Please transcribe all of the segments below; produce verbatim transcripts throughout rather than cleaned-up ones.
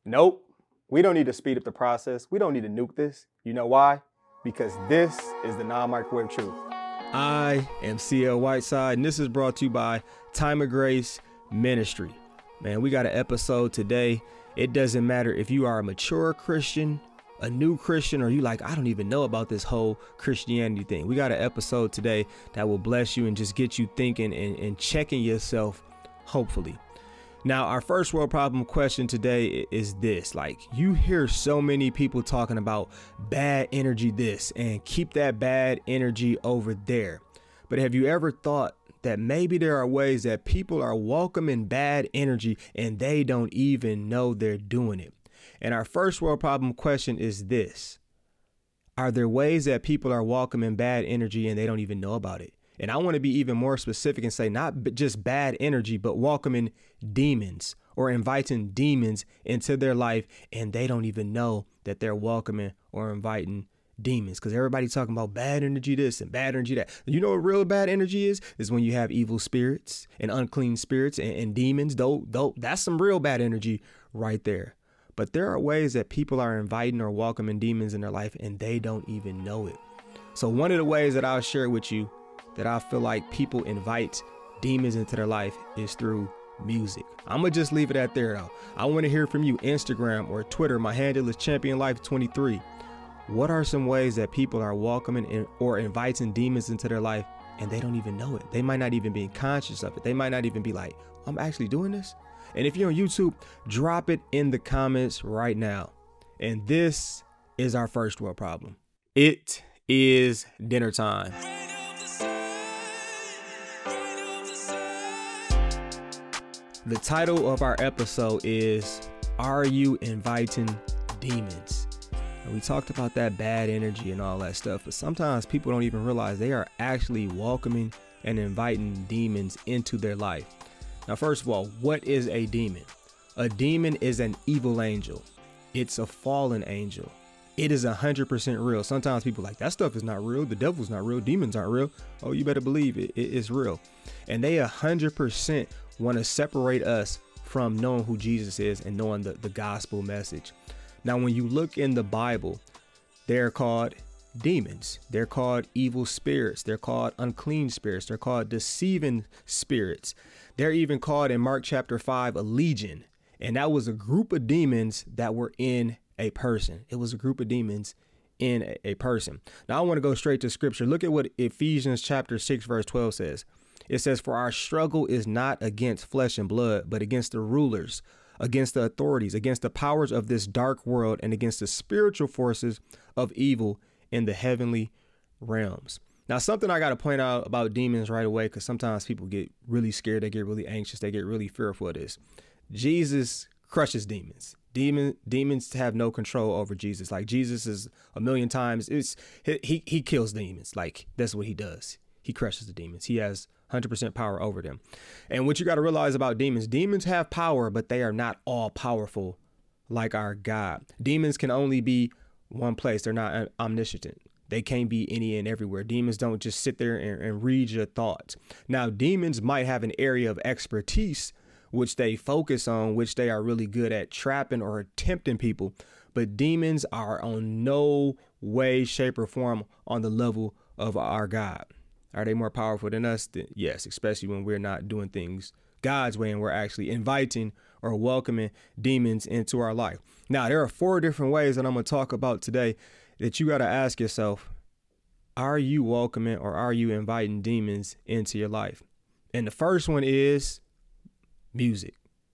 Nope. We don't need to speed up the process. We don't need to nuke this. You know why? Because this is the non-microwave truth. I am C L Whiteside, and this is brought to you by Time of Grace Ministry. Man, we got an episode today. It doesn't matter if you are a mature Christian, a new Christian, or you like, I don't even know about this whole Christianity thing. We got an episode today that will bless you and just get you thinking and, and checking yourself, hopefully. Now, our first world problem question today is this. Like, you hear so many people talking about bad energy this and keep that bad energy over there. But have you ever thought that maybe there are ways that people are welcoming bad energy and they don't even know they're doing it? And our first world problem question is this. Are there ways that people are welcoming bad energy and they don't even know about it? And I want to be even more specific and say not b- just bad energy, but welcoming demons or inviting demons into their life. And they don't even know that they're welcoming or inviting demons, because everybody's talking about bad energy this and bad energy that. You know what real bad energy is? Is when you have evil spirits and unclean spirits and, and demons. Though, though, that's some real bad energy right there. But there are ways that people are inviting or welcoming demons in their life and they don't even know it. So one of the ways that I'll share with you that I feel like people invite demons into their life is through music. I'm going to just leave it at there, though. I want to hear from you, Instagram or Twitter. My handle is Champion Life twenty-three. What are some ways that people are welcoming in, or inviting demons into their life and they don't even know it? They might not even be conscious of it. They might not even be like, I'm actually doing this. And if you're on YouTube, drop it in the comments right now. And this is our first world problem. It is dinner time. The title of our episode is, Are You Inviting Demons? And we talked about that bad energy and all that stuff, but sometimes people don't even realize they are actually welcoming and inviting demons into their life. Now, first of all, what is a demon? A demon is an evil angel. It's a fallen angel. It is one hundred percent real. Sometimes people are like, that stuff is not real. The devil's not real. Demons aren't real. Oh, you better believe it. It is real. And they one hundred percent want to separate us from knowing who Jesus is and knowing the, the gospel message. Now, when you look in the Bible, they're called demons. They're called evil spirits. They're called unclean spirits. They're called deceiving spirits. They're even called in Mark chapter five, a legion. And that was a group of demons that were in a person. It was a group of demons in a, a person. Now, I want to go straight to scripture. Look at what Ephesians chapter six, verse twelve says. It says, for our struggle is not against flesh and blood, but against the rulers, against the authorities, against the powers of this dark world, and against the spiritual forces of evil in the heavenly realms. Now, something I got to point out about demons right away, because sometimes people get really scared. They get really anxious. They get really fearful of this. Jesus crushes demons. Demon, demons have no control over Jesus. Like, Jesus is a million times. It's he, he kills demons. Like, that's what he does. He crushes the demons. He has one hundred percent power over them. And what you got to realize about demons, demons have power, but they are not all powerful like our God. Demons can only be one place. They're not omniscient. They can't be any and everywhere. Demons don't just sit there and, and read your thoughts. Now, demons might have an area of expertise which they focus on, which they are really good at trapping or tempting people. But demons are on no way, shape, or form on the level of our God. Are they more powerful than us? Yes, especially when we're not doing things God's way and we're actually inviting or welcoming demons into our life. Now, there are four different ways that I'm going to talk about today that you got to ask yourself, are you welcoming or are you inviting demons into your life? And the first one is music.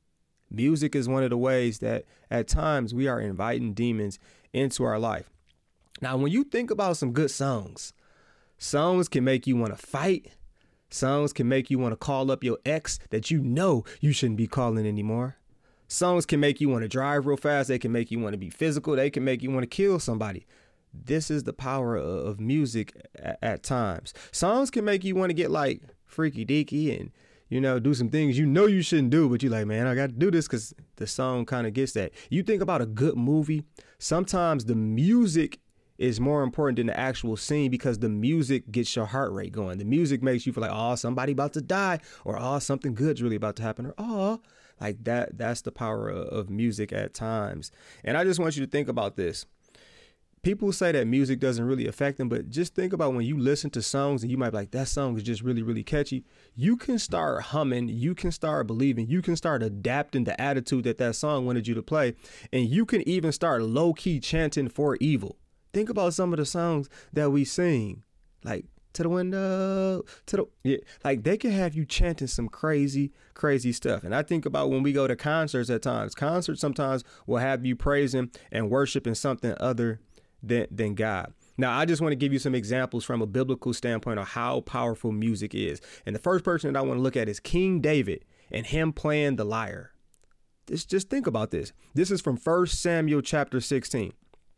Music is one of the ways that at times we are inviting demons into our life. Now, when you think about some good songs, songs can make you want to fight. Songs can make you want to call up your ex that you know you shouldn't be calling anymore. Songs can make you want to drive real fast. They can make you want to be physical. They can make you want to kill somebody. This is the power of music at, at times. Songs can make you want to get like freaky deaky and, you know, do some things you know you shouldn't do, but you're like, man, I got to do this because the song kind of gets that. You think about a good movie. Sometimes the music is more important than the actual scene because the music gets your heart rate going. The music makes you feel like, oh, somebody about to die, or oh, something good's really about to happen, or oh, Like that, that's the power of, of music at times. And I just want you to think about this. People say that music doesn't really affect them, but just think about when you listen to songs and you might be like, that song is just really, really catchy. You can start humming, you can start believing, you can start adapting the attitude that that song wanted you to play. And you can even start low key chanting for evil. Think about some of the songs that we sing, like to the window, to the, yeah, like they can have you chanting some crazy, crazy stuff. And I think about when we go to concerts at times, concerts sometimes will have you praising and worshiping something other Than, than God. Now, I just want to give you some examples from a biblical standpoint of how powerful music is. And the first person that I want to look at is King David and him playing the lyre. Just, just think about this. This is from First Samuel chapter sixteen.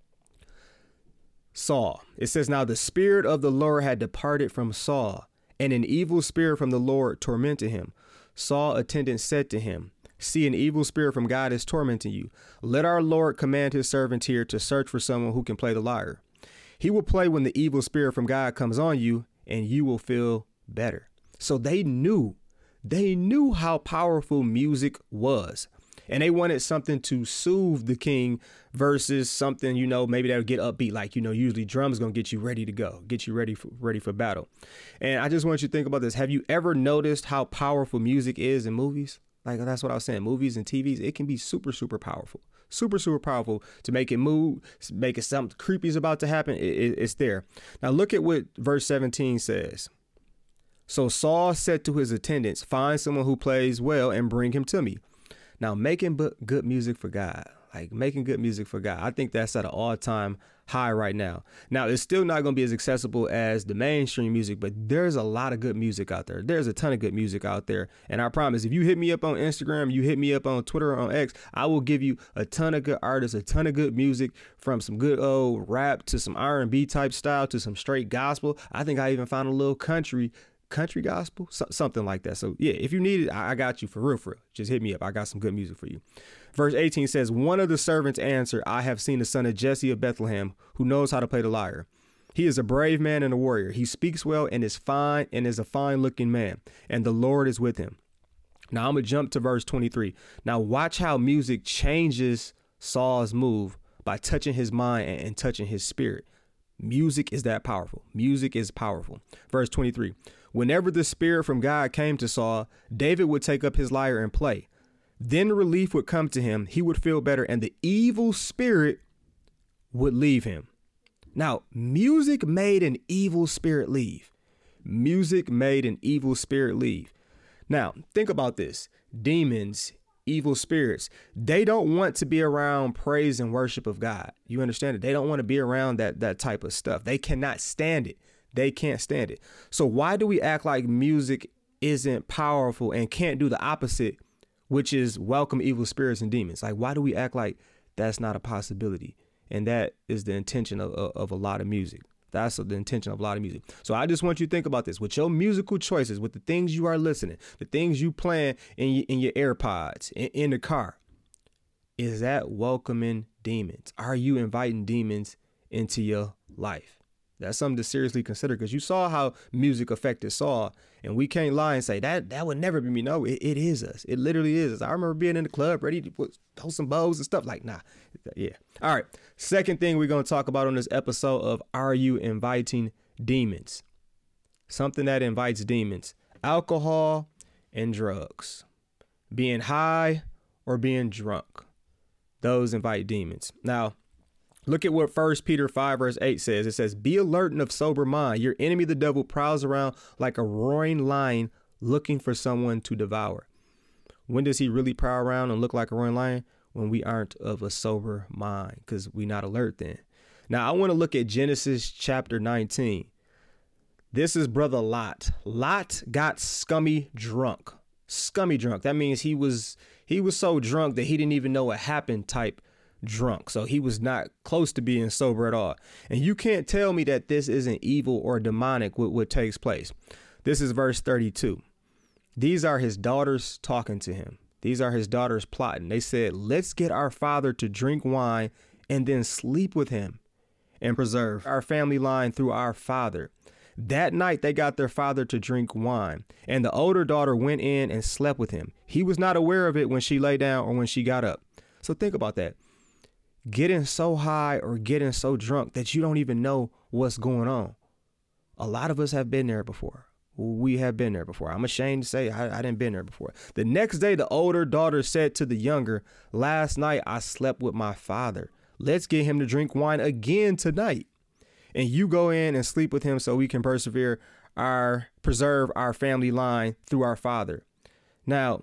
Saul. It says, now the spirit of the Lord had departed from Saul, and an evil spirit from the Lord tormented him. Saul's attendant said to him, see, an evil spirit from God is tormenting you. Let our Lord command his servant here to search for someone who can play the lyre. He will play when the evil spirit from God comes on you, and you will feel better. So they knew, they knew how powerful music was. And they wanted something to soothe the king versus something, you know, maybe that would get upbeat. Like, you know, usually drums going to get you ready to go, get you ready for, ready for battle. And I just want you to think about this. Have you ever noticed how powerful music is in movies? Like, that's what I was saying. Movies and T Vs, it can be super, super powerful, super, super powerful to make it move, make it something creepy is about to happen. It, it, it's there. Now, look at what verse seventeen says. So Saul said to his attendants, find someone who plays well and bring him to me. Now, making good music for God, like making good music for God, I think that's at an all time high right now. Now, it's still not going to be as accessible as the mainstream music, but there's a lot of good music out there. There's a ton of good music out there. And I promise, if you hit me up on Instagram, you hit me up on Twitter or on X, I will give you a ton of good artists, a ton of good music, from some good old rap to some R and B type style to some straight gospel. I think I even found a little country country gospel, so, something like that. So yeah, if you need it, I, I got you for real, for real. Just hit me up. I got some good music for you. Verse eighteen says, one of the servants answered, I have seen the son of Jesse of Bethlehem, who knows how to play the lyre. He is a brave man and a warrior. He speaks well and is fine and is a fine looking man, and the Lord is with him. Now I'm gonna jump to verse twenty-three. Now watch how music changes Saul's move by touching his mind and, and touching his spirit. Music is that powerful. Music is powerful. Verse twenty-three. Whenever the spirit from God came to Saul, David would take up his lyre and play. Then relief would come to him. He would feel better, and the evil spirit would leave him. Now, music made an evil spirit leave. Music made an evil spirit leave. Now, think about this. Demons, evil spirits, they don't want to be around praise and worship of God. You understand it? They don't want to be around that, that type of stuff. They cannot stand it. They can't stand it. So why do we act like music isn't powerful and can't do the opposite, which is welcome evil spirits and demons? Like, why do we act like that's not a possibility? And that is the intention of, of, of a lot of music. That's the intention of a lot of music. So I just want you to think about this with your musical choices, with the things you are listening, the things you playing in your, in your AirPods, in, in the car. Is that welcoming demons? Are you inviting demons into your life? That's something to seriously consider, because you saw how music affected Saul, and we can't lie and say that that would never be me. No, it, it is us. It literally is us. I remember being in the club ready to put, throw some bows and stuff like, nah, yeah. All right. Second thing we're going to talk about on this episode of Are You Inviting Demons? Something that invites demons: alcohol and drugs. Being high or being drunk. Those invite demons. Now, look at what First Peter five verse eight says. It says, be alert and of sober mind. Your enemy, the devil, prowls around like a roaring lion looking for someone to devour. When does he really prowl around and look like a roaring lion? When we aren't of a sober mind, because we're not alert then. Now, I want to look at Genesis chapter nineteen. This is brother Lot. Lot got scummy drunk. Scummy drunk. That means he was he was so drunk that he didn't even know what happened type drunk. So he was not close to being sober at all. And you can't tell me that this isn't evil or demonic what, what takes place. This is verse thirty-two. These are his daughters talking to him. These are his daughters plotting. They said, let's get our father to drink wine and then sleep with him and preserve our family line through our father. That night they got their father to drink wine, and the older daughter went in and slept with him. He was not aware of it when she lay down or when she got up. So think about that. Getting so high or getting so drunk that you don't even know what's going on. A lot of us have been there before. We have been there before. I'm ashamed to say I, I didn't been there before. The next day, the older daughter said to the younger, last night I slept with my father. Let's get him to drink wine again tonight. And you go in and sleep with him so we can persevere our, preserve our family line through our father. Now,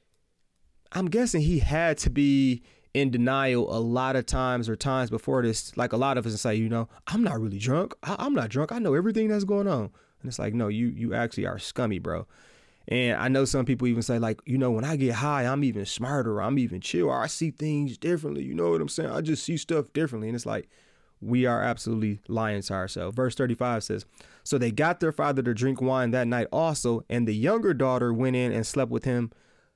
I'm guessing he had to be in denial a lot of times or times before this. Like a lot of us say, you know, I'm not really drunk. I, I'm not drunk. I know everything that's going on. And it's like, no, you you actually are scummy, bro. And I know some people even say, like, you know, when I get high, I'm even smarter. I'm even chill. Or I see things differently. You know what I'm saying? I just see stuff differently. And it's like, we are absolutely lying to ourselves. Verse thirty-five says, so they got their father to drink wine that night also, and the younger daughter went in and slept with him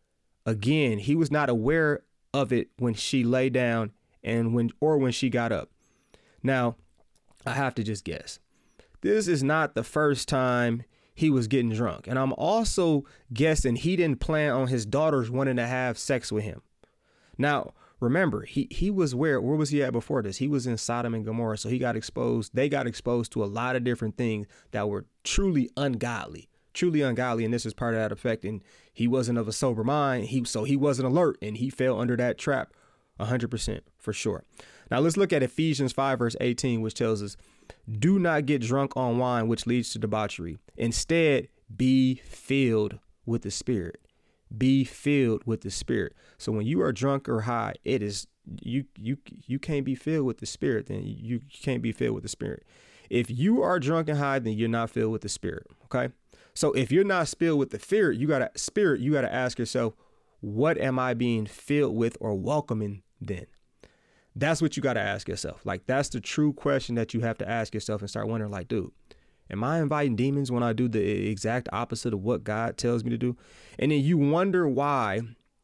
again. He was not aware of it when she lay down and when or when she got up. Now, I have to just guess. This is not the first time he was getting drunk. And I'm also guessing he didn't plan on his daughters wanting to have sex with him. Now, remember, he he was where, where was he at before this? He was in Sodom and Gomorrah. So he got exposed. They got exposed to a lot of different things that were truly ungodly, truly ungodly. And this is part of that effect. And he wasn't of a sober mind. He so he wasn't alert and he fell under that trap one hundred percent for sure. Now, let's look at Ephesians five, verse eighteen, which tells us, do not get drunk on wine, which leads to debauchery. Instead, be filled with the Spirit. Be filled with the Spirit. So when you are drunk or high, it is you you you can't be filled with the Spirit. Then you can't be filled with the Spirit. If you are drunk and high, then you're not filled with the Spirit. OK, so if you're not filled with the Spirit, you got to Spirit. You got to ask yourself, what am I being filled with or welcoming then? That's what you got to ask yourself. Like, that's the true question that you have to ask yourself and start wondering, like, dude, am I inviting demons when I do the exact opposite of what God tells me to do? And then you wonder why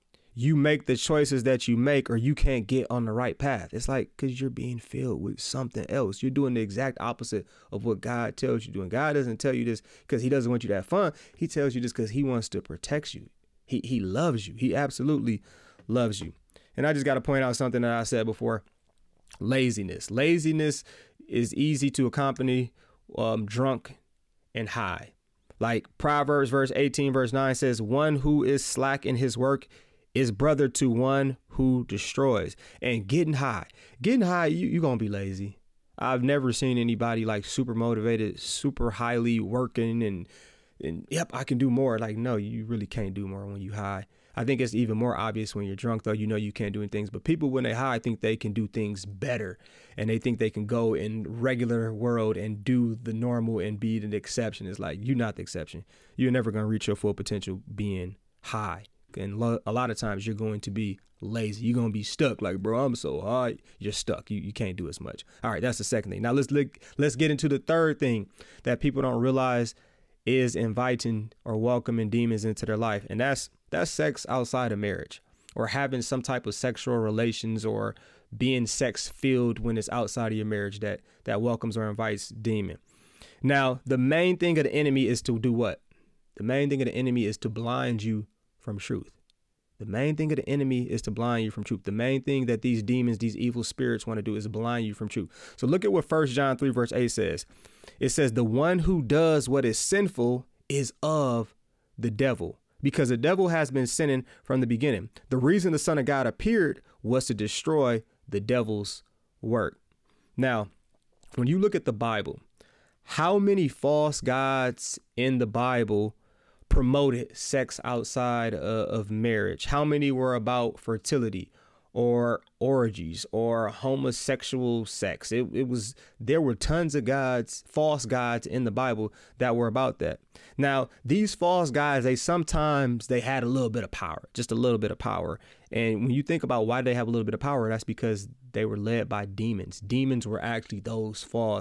you make the choices that you make or you can't get on the right path. It's like, because you're being filled with something else. You're doing the exact opposite of what God tells you to do. And God doesn't tell you this because he doesn't want you to have fun. He tells you this because he wants to protect you. He, he loves you. He absolutely loves you. And I just got to point out something that I said before. Laziness. Laziness is easy to accompany um, drunk and high. Like Proverbs verse eighteen, verse nine says, one who is slack in his work is brother to one who destroys. And getting high. Getting high, you, you're going to be lazy. I've never seen anybody like super motivated, super highly working and, and yep, I can do more. Like, no, you really can't do more when you high. I think it's even more obvious when you're drunk, though. You know you can't do any things. But people, when they high, think they can do things better. And they think they can go in regular world and do the normal and be the exception. It's like, you're not the exception. You're never going to reach your full potential being high. And lo- a lot of times you're going to be lazy. You're going to be stuck. Like, bro, I'm so high. You're stuck. You you can't do as much. All right, that's the second thing. Now let's look, let's get into the third thing that people don't realize is inviting or welcoming demons into their life. And that's That's sex outside of marriage or having some type of sexual relations or being sex filled when it's outside of your marriage that that welcomes or invites demon. Now, the main thing of the enemy is to do what? The main thing of the enemy is to blind you from truth. The main thing of the enemy is to blind you from truth. The main thing that these demons, these evil spirits want to do is blind you from truth. So look at what First John three, verse eight says. It says, the one who does what is sinful is of the devil, because the devil has been sinning from the beginning. The reason the Son of God appeared was to destroy the devil's work. Now, when you look at the Bible, how many false gods in the Bible promoted sex outside uh, of marriage? How many were about fertility or orgies or homosexual sex? It, it was there were tons of gods, false gods in the Bible that were about that. Now, these false gods, they sometimes they had a little bit of power, just a little bit of power. And when you think about why they have a little bit of power, that's because they were led by demons. Demons were actually those false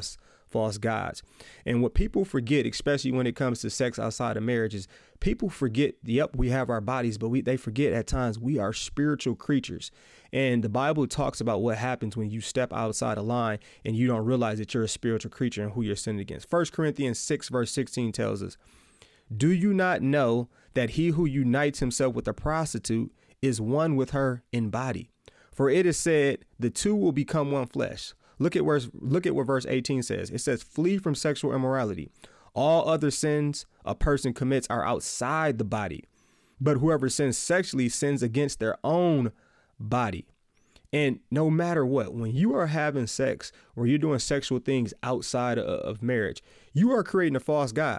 false gods. And what people forget, especially when it comes to sex outside of marriage, is people forget, yep, we have our bodies, but we they forget at times we are spiritual creatures. And the Bible talks about what happens when you step outside a line and you don't realize that you're a spiritual creature and who you're sinning against. First Corinthians six, verse sixteen tells us, do you not know that he who unites himself with a prostitute is one with her in body? For it is said, the two will become one flesh. Look at where, look at what verse eighteen says. It says, flee from sexual immorality. All other sins a person commits are outside the body, but whoever sins sexually sins against their own body. And no matter what, when you are having sex or you're doing sexual things outside of, of marriage, you are creating a false god.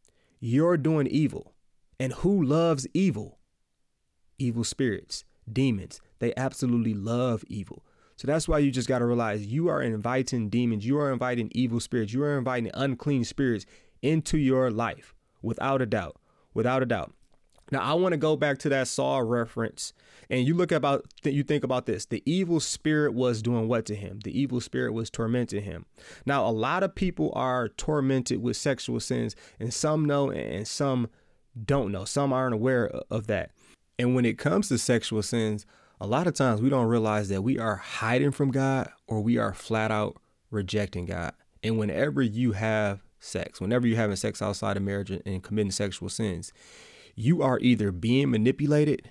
You're doing evil. And who loves evil? Evil spirits, demons. They absolutely love evil. So that's why you just got to realize you are inviting demons. You are inviting evil spirits. You are inviting unclean spirits into your life, without a doubt, without a doubt. Now, I want to go back to that Saul reference, and you look about, you think about this. The evil spirit was doing what to him? The evil spirit was tormenting him. Now, a lot of people are tormented with sexual sins, and some know and some don't know. Some aren't aware of that. And when it comes to sexual sins, a lot of times we don't realize that we are hiding from God or we are flat out rejecting God. And whenever you have sex, whenever you're having sex outside of marriage and committing sexual sins, you are either being manipulated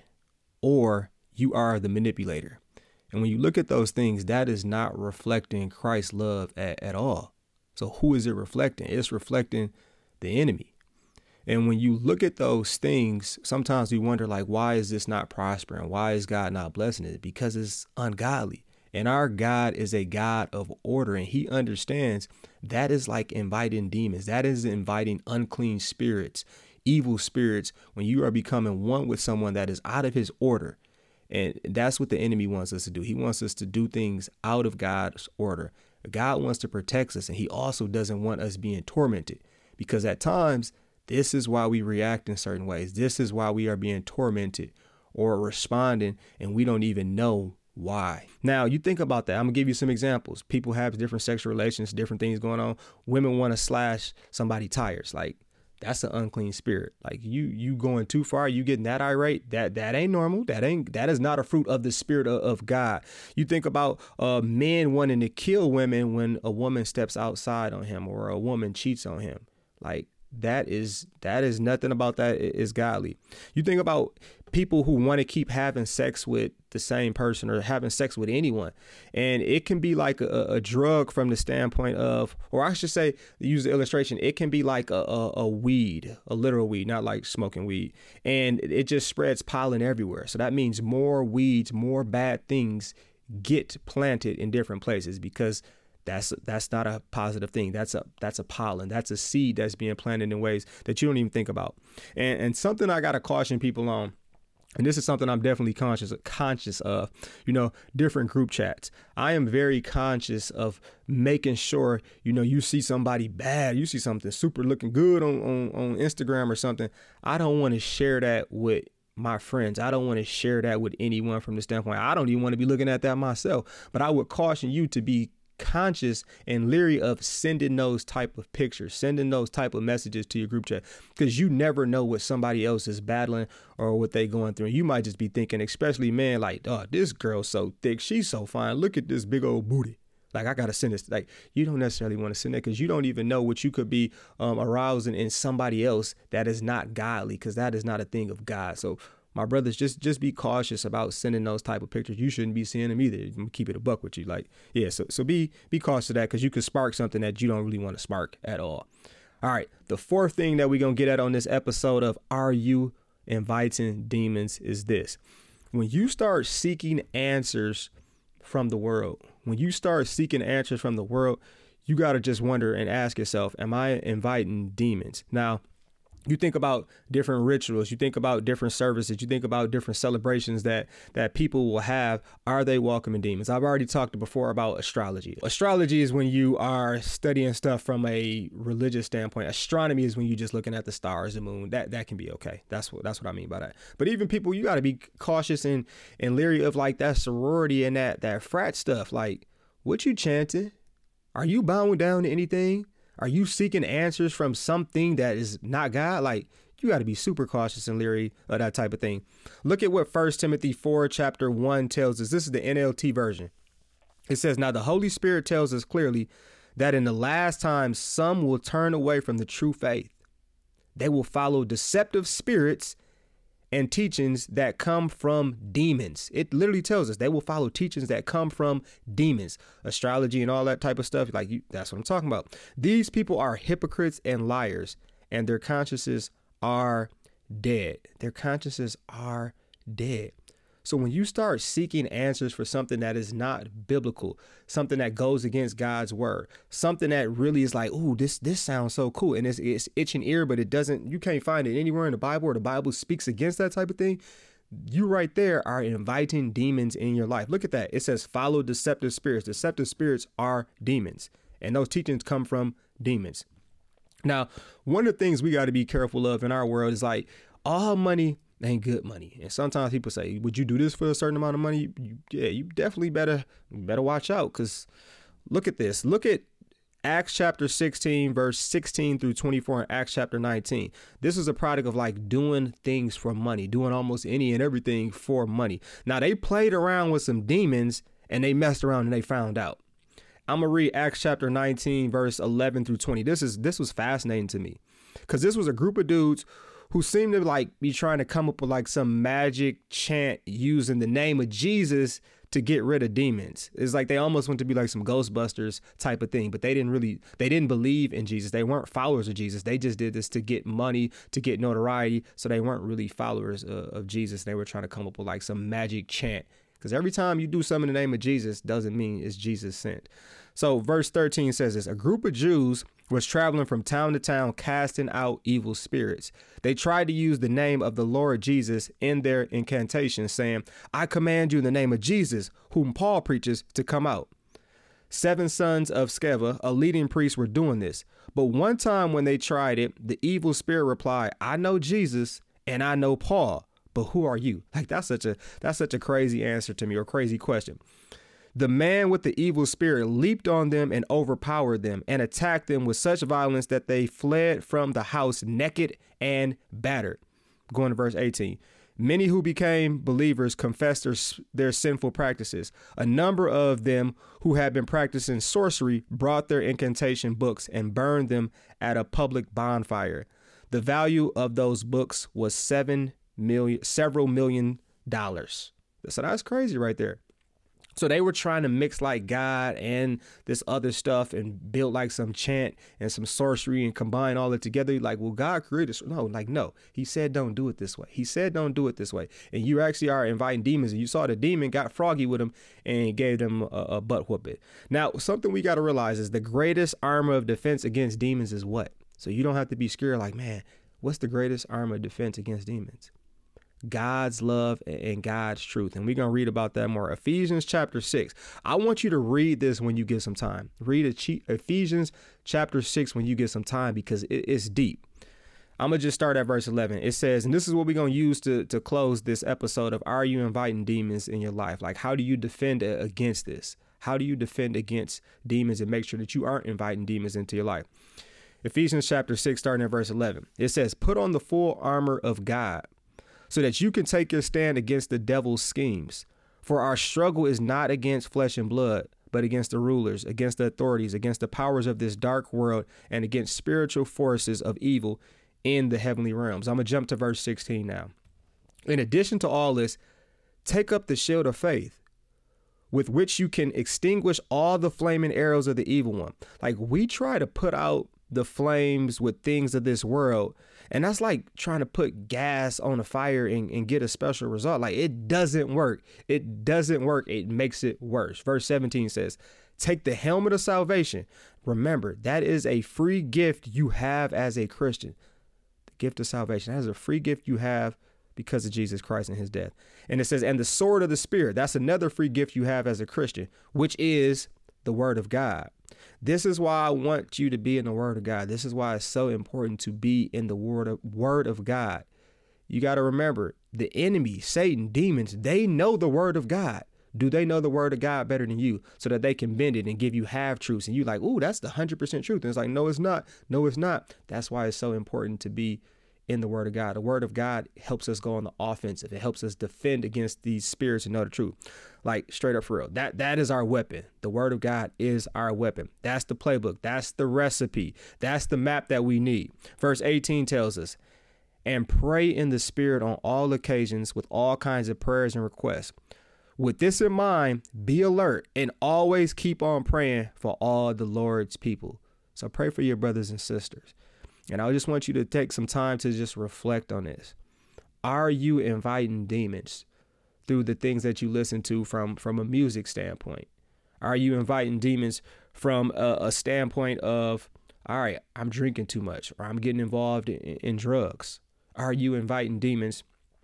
or you are the manipulator. And when you look at those things, that is not reflecting Christ's love at, at all. So who is it reflecting? It's reflecting the enemy. And when you look at those things, sometimes we wonder, like, why is this not prospering? Why is God not blessing it? Because it's ungodly. And our God is a God of order, and he understands that is like inviting demons. That is inviting unclean spirits, evil spirits, when you are becoming one with someone that is out of his order. And that's what the enemy wants us to do. He wants us to do things out of God's order. God wants to protect us, and he also doesn't want us being tormented, because at times, this is why we react in certain ways. This is why we are being tormented or responding, and we don't even know why. Now, you think about that. I'm gonna give you some examples. People have different sexual relations, different things going on. Women want to slash somebody's tires. Like, that's an unclean spirit. Like, you you going too far, you getting that irate. That that ain't normal. That ain't that is not a fruit of the spirit of, of God. You think about uh, men wanting to kill women when a woman steps outside on him or a woman cheats on him. Like, that is that is nothing about that is godly. You think about people who want to keep having sex with the same person or having sex with anyone. And it can be like a, a drug from the standpoint of, or I should say, use the illustration, it can be like a, a, a weed, a literal weed, not like smoking weed. And it just spreads pollen everywhere. So that means more weeds, more bad things get planted in different places, because That's that's not a positive thing. That's a that's a pollen. That's a seed that's being planted in ways that you don't even think about. And and something I got to caution people on, and this is something I'm definitely conscious conscious of, you know, different group chats. I am very conscious of making sure, you know, you see somebody bad, you see something super looking good on, on, on Instagram or something. I don't want to share that with my friends. I don't want to share that with anyone from the standpoint. I don't even want to be looking at that myself. But I would caution you to be conscious and leery of sending those type of pictures, sending those type of messages to your group chat, because you never know what somebody else is battling or what they going through. You might just be thinking, especially men, like, oh, this girl's so thick, she's so fine, look at this big old booty, like, I gotta send this. Like, you don't necessarily want to send it, because you don't even know what you could be um, arousing in somebody else that is not godly, because that is not a thing of God. So my brothers, just just be cautious about sending those type of pictures. You shouldn't be seeing them either. Keep it a buck with you. Like, yeah, so so be be cautious of that, because you could spark something that you don't really want to spark at all. All right. The fourth thing that we're going to get at on this episode of Are You Inviting Demons is this. When you start seeking answers from the world, when you start seeking answers from the world, you got to just wonder and ask yourself, am I inviting demons? Now, you think about different rituals, you think about different services, you think about different celebrations that that people will have. Are they welcoming demons? I've already talked before about astrology. Astrology is when you are studying stuff from a religious standpoint. Astronomy is when you're just looking at the stars, the moon. That that can be okay. That's what that's what I mean by that. But even people, you got to be cautious and and leery of like that sorority and that that frat stuff. Like, what you chanting? Are you bowing down to anything? Are you seeking answers from something that is not God? Like, you got to be super cautious and leery of that type of thing. Look at what First Timothy four, chapter one tells us. This is the N L T version. It says, now the Holy Spirit tells us clearly that in the last times, some will turn away from the true faith. They will follow deceptive spirits and teachings that come from demons. It literally tells us they will follow teachings that come from demons, astrology and all that type of stuff. Like, you, that's what I'm talking about. These people are hypocrites and liars, and their consciences are dead. Their consciences are dead. So when you start seeking answers for something that is not biblical, something that goes against God's word, something that really is like, ooh, this this sounds so cool, and it's it's itching ear, but it doesn't, you can't find it anywhere in the Bible, or the Bible speaks against that type of thing, you right there are inviting demons in your life. Look at that. It says follow deceptive spirits. Deceptive spirits are demons, and those teachings come from demons. Now, one of the things we got to be careful of in our world is like, all money ain't good money. And sometimes people say, would you do this for a certain amount of money? You, you, yeah, you definitely better, better watch out. Because look at this. Look at Acts chapter sixteen, verse sixteen through twenty-four, and Acts chapter nineteen. This is a product of like doing things for money, doing almost any and everything for money. Now, they played around with some demons and they messed around and they found out. I'm going to read Acts chapter nineteen, verse eleven through twenty. This is this was fascinating to me, because this was a group of dudes who seemed to like be trying to come up with like some magic chant using the name of Jesus to get rid of demons. It's like they almost went to be like some Ghostbusters type of thing, but they didn't really, they didn't believe in Jesus. They weren't followers of Jesus. They just did this to get money, to get notoriety. So they weren't really followers uh, of Jesus. They were trying to come up with like some magic chant, because every time you do something in the name of Jesus doesn't mean it's Jesus sent. So verse thirteen says this: a group of Jews was traveling from town to town, casting out evil spirits. They tried to use the name of the Lord Jesus in their incantation, saying, I command you in the name of Jesus, whom Paul preaches, to come out. Seven sons of Sceva, a leading priest, were doing this. But one time when they tried it, the evil spirit replied, I know Jesus and I know Paul, but who are you? Like, that's such a that's such a crazy answer to me, or crazy question. The man with the evil spirit leaped on them and overpowered them and attacked them with such violence that they fled from the house naked and battered. Going to verse eighteen. Many who became believers confessed their, their sinful practices. A number of them who had been practicing sorcery brought their incantation books and burned them at a public bonfire. The value of those books was seven million, several million dollars. So that's crazy right there. So they were trying to mix like God and this other stuff and build like some chant and some sorcery and combine all it together. Like, well, God created. No, like, no, he said, don't do it this way. He said, don't do it this way. And you actually are inviting demons, and you saw the demon got froggy with him and gave them a, a butt whooping. Now, something we got to realize is the greatest armor of defense against demons is what? So you don't have to be scared like, man, what's the greatest armor of defense against demons? God's love and God's truth. And we're going to read about that more. Ephesians chapter six. I want you to read this when you get some time. Read Ephesians chapter six when you get some time, because it's deep. I'm going to just start at verse eleven. It says, and this is what we're going to use to, to close this episode of Are You Inviting Demons in Your Life? Like, how do you defend against this? How do you defend against demons and make sure that you aren't inviting demons into your life? Ephesians chapter six, starting at verse eleven. It says, put on the full armor of God, so that you can take your stand against the devil's schemes. For our struggle is not against flesh and blood, but against the rulers, against the authorities, against the powers of this dark world, and against spiritual forces of evil in the heavenly realms. I'm going to jump to verse sixteen now. In addition to all this, take up the shield of faith, with which you can extinguish all the flaming arrows of the evil one. Like, we try to put out the flames with things of this world, and that's like trying to put gas on a fire and, and get a special result. Like, it doesn't work. It doesn't work. It makes it worse. Verse seventeen says, take the helmet of salvation. Remember, that is a free gift you have as a Christian. The gift of salvation. That is a free gift you have because of Jesus Christ and his death. And it says, and the sword of the Spirit. That's another free gift you have as a Christian, which is the word of God. This is why I want you to be in the word of God. This is why it's so important to be in the word of, word of God. You got to remember, the enemy, Satan, demons, they know the word of God. Do they know the word of God better than you so that they can bend it and give you half truths? And you like, ooh, that's the one hundred percent truth. And it's like, no, it's not. No, it's not. That's why it's so important to be in the word of God. The word of God helps us go on the offensive. It helps us defend against these spirits and know the truth. Like straight up for real. That that is our weapon. The word of God is our weapon. That's the playbook. That's the recipe. That's the map that we need. Verse eighteen tells us, and pray in the spirit on all occasions with all kinds of prayers and requests. With this in mind, be alert and always keep on praying for all the Lord's people. So pray for your brothers and sisters. And I just want you to take some time to just reflect on this. Are you inviting demons through the things that you listen to from, from a music standpoint? Are you inviting demons from a, a standpoint of, all right, I'm drinking too much, or I'm getting involved in, in drugs? Are you inviting demons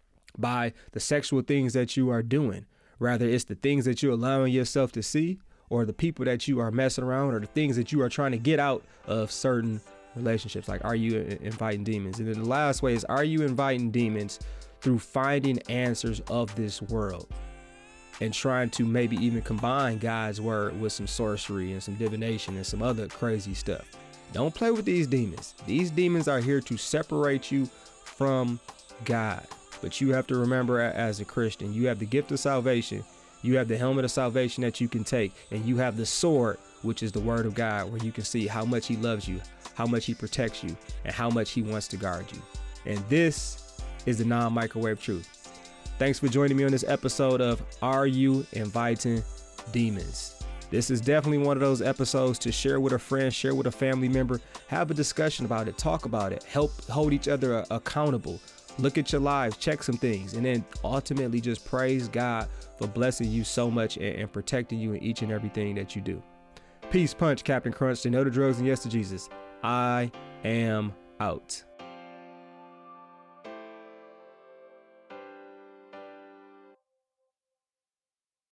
by the sexual things that you are doing? Rather, it's the things that you're allowing yourself to see, or the people that you are messing around, or the things that you are trying to get out of certain relationships. Like, are you inviting demons? And then the last way is, are you inviting demons through finding answers of this world and trying to maybe even combine God's word with some sorcery and some divination and some other crazy stuff? Don't play with these demons. These demons are here to separate you from God. But you have to remember, as a Christian, you have the gift of salvation. You have the helmet of salvation that you can take, and you have the sword, which is the word of God, where you can see how much he loves you, how much he protects you, and how much he wants to guard you. And this is the non-microwave truth. Thanks for joining me on this episode of Are You Inviting Demons? This is definitely one of those episodes to share with a friend, share with a family member, have a discussion about it, talk about it, help hold each other accountable. Look at your lives, check some things, and then ultimately just praise God for blessing you so much and, and protecting you in each and everything that you do. Peace, punch, Captain Crunch. To know the drugs and yes to Jesus. I am out.